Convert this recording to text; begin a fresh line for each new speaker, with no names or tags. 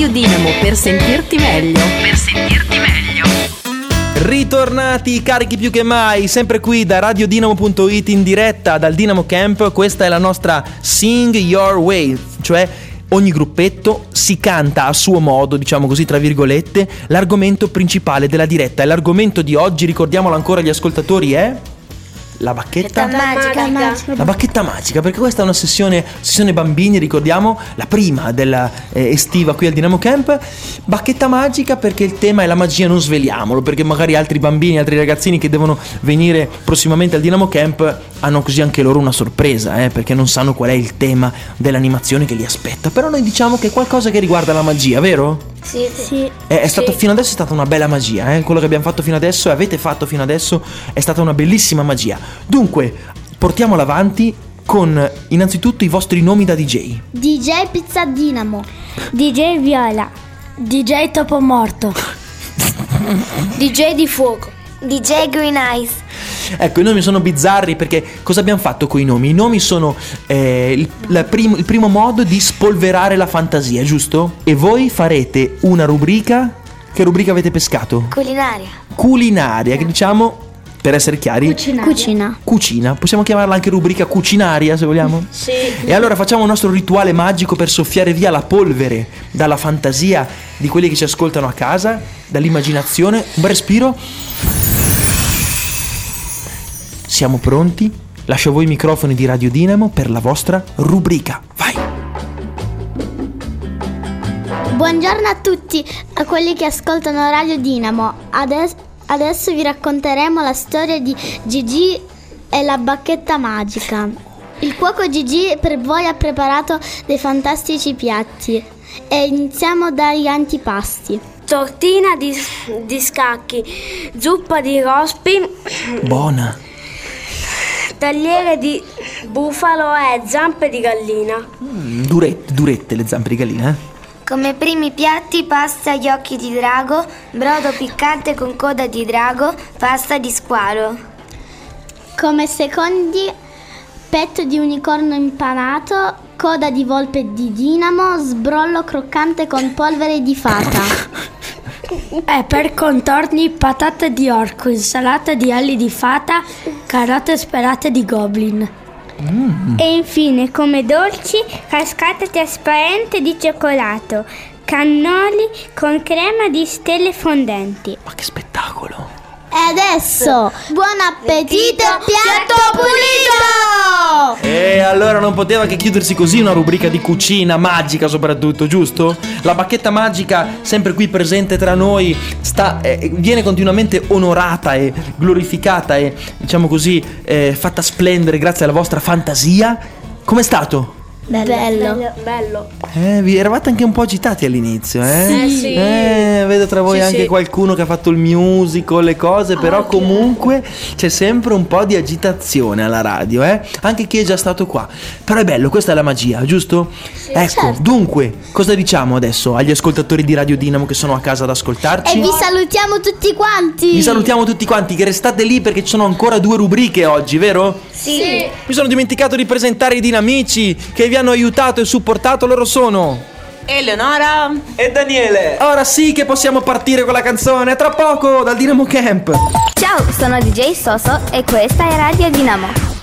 Dinamo per sentirti meglio.
Ritornati carichi più che mai, sempre qui da radiodinamo.it in diretta dal Dinamo Camp. Questa è la nostra Sing Your Way, cioè ogni gruppetto si canta a suo modo, diciamo così tra virgolette, l'argomento principale della diretta. E l'argomento di oggi, ricordiamolo ancora agli ascoltatori, è la bacchetta magica. La bacchetta magica, perché questa è una sessione bambini, ricordiamo, la prima della estiva qui al Dinamo Camp. Bacchetta magica perché il tema è la magia, non sveliamolo, perché magari altri bambini, altri ragazzini che devono venire prossimamente al Dinamo Camp hanno così anche loro una sorpresa, perché non sanno qual è il tema dell'animazione che li aspetta. Però noi diciamo che è qualcosa che riguarda la magia, vero?
Sì.
È stato fino adesso è stata una bella magia, quello che abbiamo fatto fino adesso e avete fatto fino adesso è stata una bellissima magia. Dunque, portiamola avanti con innanzitutto i vostri nomi da DJ.
DJ Pizza Dinamo,
DJ Viola,
DJ Topo Morto,
DJ di Fuoco,
DJ Green Eyes.
Ecco, i nomi sono bizzarri perché cosa abbiamo fatto con i nomi? I nomi sono il primo modo di spolverare la fantasia, giusto? E voi farete una rubrica. Che rubrica avete pescato? Culinaria, che diciamo, per essere chiari, Cucina. Possiamo chiamarla anche rubrica cucinaria, se vogliamo?
Sì.
E allora facciamo il nostro rituale magico per soffiare via la polvere dalla fantasia di quelli che ci ascoltano a casa, dall'immaginazione. Un bel respiro. Siamo pronti? Lascio a voi i microfoni di Radio Dinamo per la vostra rubrica. Vai!
Buongiorno a tutti, a quelli che ascoltano Radio Dinamo. Adesso vi racconteremo la storia di Gigi e la bacchetta magica. Il cuoco Gigi per voi ha preparato dei fantastici piatti e iniziamo dagli antipasti.
Tortina di scacchi, zuppa di rospi,
Buona!
tagliere di bufalo e zampe di gallina.
Durette le zampe di gallina,
Come primi piatti pasta agli occhi di drago, brodo piccante con coda di drago, pasta di squalo.
Come secondi, petto di unicorno impanato, coda di volpe di dinamo, sbrollo croccante con polvere di fata.
E per contorni patate di orco, insalata di ali di fata, carote sperate di goblin.
E infine, come dolci, cascata trasparente di cioccolato, cannoli con crema di stelle fondenti.
Ma che spettacolo!
E adesso, buon appetito, piatto pulito!
E allora non poteva che chiudersi così una rubrica di cucina magica, soprattutto, giusto? La bacchetta magica, sempre qui presente tra noi, viene continuamente onorata e glorificata e, diciamo così, fatta splendere grazie alla vostra fantasia. Com'è stato?
Bello.
Vi eravate anche un po' agitati all'inizio,
Sì.
Vedo tra voi
Sì,
anche
sì.
qualcuno che ha fatto il musical, le cose, però comunque c'è sempre un po' di agitazione alla radio, anche chi è già stato qua. Però è bello, questa è la magia, giusto? Ecco,
certo.
Dunque, cosa diciamo adesso agli ascoltatori di Radio Dinamo che sono a casa ad ascoltarci?
E vi salutiamo tutti quanti!
Vi salutiamo tutti quanti, che restate lì perché ci sono ancora 2 rubriche oggi, vero?
Sì.
Mi sono dimenticato di presentare i dinamici che vi hanno aiutato e supportato, loro sono
Eleonora
E Daniele.
Ora sì che possiamo partire con la canzone, tra poco dal Dinamo Camp.
Ciao, sono DJ Soso e questa è Radio Dinamo.